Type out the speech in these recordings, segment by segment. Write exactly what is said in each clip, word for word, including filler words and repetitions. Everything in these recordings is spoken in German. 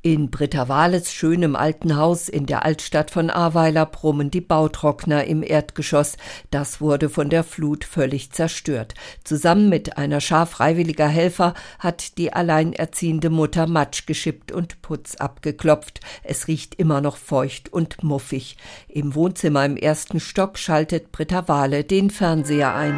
In Britta Wales schönem alten Haus in der Altstadt von Ahrweiler brummen die Bautrockner im Erdgeschoss. Das wurde von der Flut völlig zerstört. Zusammen mit einer Schar freiwilliger Helfer hat die alleinerziehende Mutter Matsch geschippt und Putz abgeklopft. Es riecht immer noch feucht und muffig. Im Wohnzimmer im ersten Stock schaltet Britta Wales den Fernseher ein.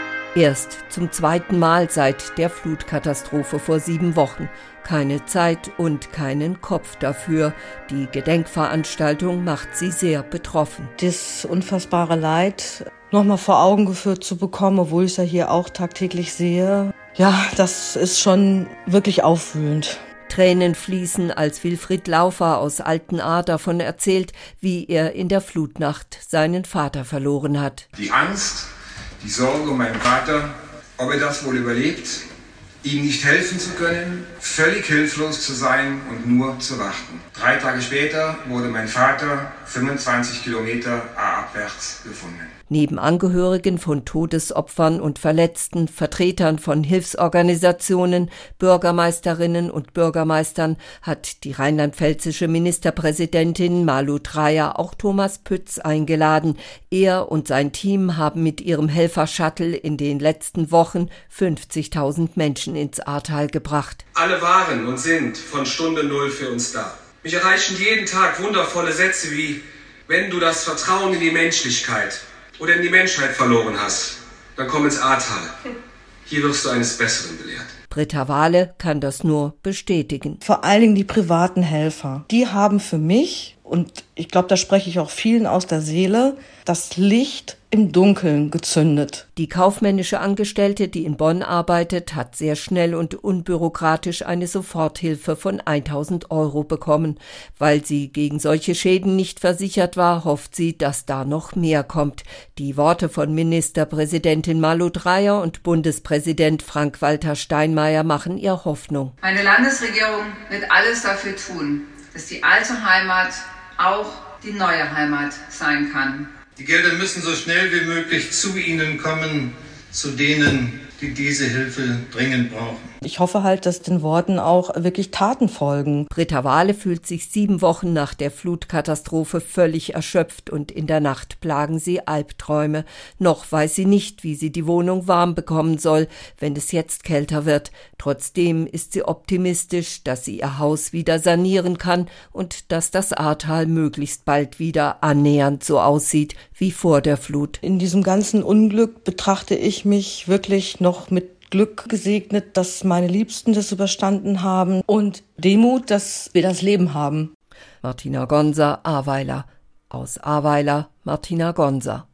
Erst zum zweiten Mal seit der Flutkatastrophe vor sieben Wochen. Keine Zeit und keinen Kopf dafür. Die Gedenkveranstaltung macht sie sehr betroffen. Das unfassbare Leid nochmal vor Augen geführt zu bekommen, obwohl ich es ja hier auch tagtäglich sehe, ja, das ist schon wirklich aufwühlend. Tränen fließen, als Wilfried Laufer aus Altenahr davon erzählt, wie er in der Flutnacht seinen Vater verloren hat. Die Angst, die Sorge um meinen Vater, ob er das wohl überlebt, ihm nicht helfen zu können, völlig hilflos zu sein und nur zu warten. Drei Tage später wurde mein Vater fünfundzwanzig Kilometer abwärts gefunden. Neben Angehörigen von Todesopfern und Verletzten, Vertretern von Hilfsorganisationen, Bürgermeisterinnen und Bürgermeistern hat die rheinland-pfälzische Ministerpräsidentin Malu Dreyer auch Thomas Pütz eingeladen. Er und sein Team haben mit ihrem Helfer-Shuttle in den letzten Wochen fünfzigtausend Menschen ins Ahrtal gebracht. Alle waren und sind von Stunde Null für uns da. Mich erreichen jeden Tag wundervolle Sätze wie: Wenn du das Vertrauen in die Menschlichkeit oder in die Menschheit verloren hast, dann komm ins Ahrtal. Hier wirst du eines Besseren belehrt. Britta Wales kann das nur bestätigen. Vor allen Dingen die privaten Helfer. Die haben für mich, und ich glaube, da spreche ich auch vielen aus der Seele, das Licht im Dunkeln gezündet. Die kaufmännische Angestellte, die in Bonn arbeitet, hat sehr schnell und unbürokratisch eine Soforthilfe von tausend Euro bekommen. Weil sie gegen solche Schäden nicht versichert war, hofft sie, dass da noch mehr kommt. Die Worte von Ministerpräsidentin Malu Dreyer und Bundespräsident Frank-Walter Steinmeier machen ihr Hoffnung. Meine Landesregierung wird alles dafür tun, dass die alte Heimat auch die neue Heimat sein kann. Die Gelder müssen so schnell wie möglich zu Ihnen kommen, zu denen, die diese Hilfe dringend brauchen. Ich hoffe halt, dass den Worten auch wirklich Taten folgen. Britta Wales fühlt sich sieben Wochen nach der Flutkatastrophe völlig erschöpft und in der Nacht plagen sie Albträume. Noch weiß sie nicht, wie sie die Wohnung warm bekommen soll, wenn es jetzt kälter wird. Trotzdem ist sie optimistisch, dass sie ihr Haus wieder sanieren kann und dass das Ahrtal möglichst bald wieder annähernd so aussieht wie vor der Flut. In diesem ganzen Unglück betrachte ich mich wirklich noch mit Glück gesegnet, dass meine Liebsten das überstanden haben und Demut, dass wir das Leben haben. Martina Gonser, Ahrweiler. Aus Ahrweiler, Martina Gonser.